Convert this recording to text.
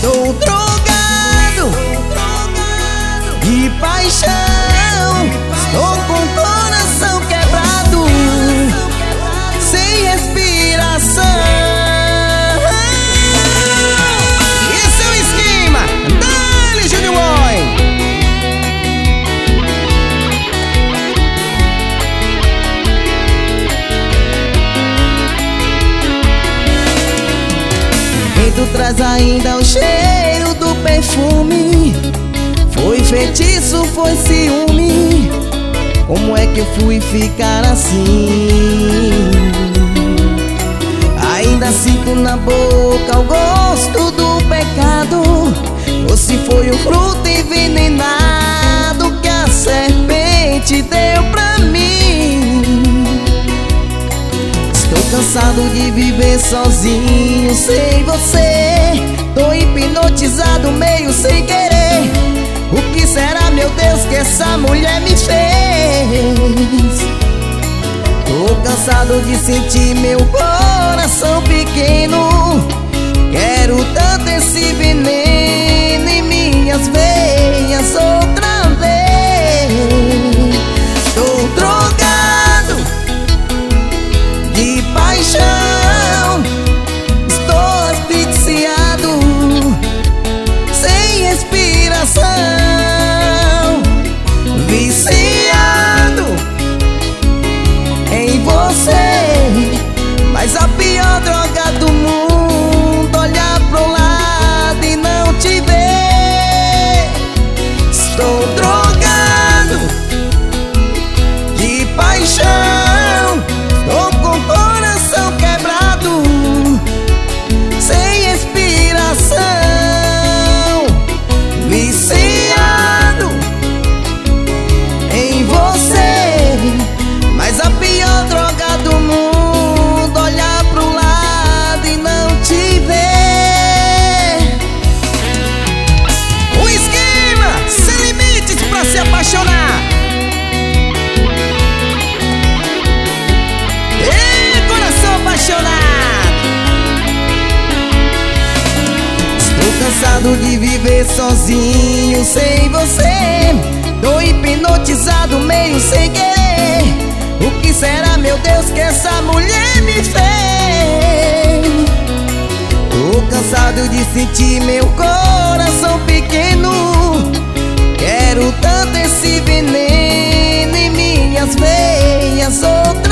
Estou drogado de paixão, estou com o coração quebrado, sem respiração. Esse é o esquema, dale, Júnior Boy. Tu traz ainda o cheiro do perfume. Foi feitiço, foi ciúme. Como é que eu fui ficar assim? Ainda sinto na boca o gosto do pecado. Ou se foi o fruto envenenado que a serpente deu pra mim. Estou cansado de viver sozinho sem você. Tô hipnotizado meio sem querer. O que será, meu Deus, que essa mulher me fez? Tô cansado de sentir meu coração pequeno. Quero tanto esse veneno em minhas veias outra vez. Estou drogado de paixão, estou asfixiado, sem respiração, viciado em você. Mas a pior droga do mundo, olhar pro lado e não te ver. Estou drogado de paixão, estou com o coração quebrado, sem respiração, viciado em você. Mas a pior droga do mundo, olhar pro lado e não te ver. O esquema, sem limites pra se apaixonar. Estou cansado de viver sozinho sem você. Tô hipnotizado meio sem querer. O que será, meu Deus, que essa mulher me fez? Tô cansado de sentir meu coração pequeno. Quero tanto esse veneno em minhas veias outra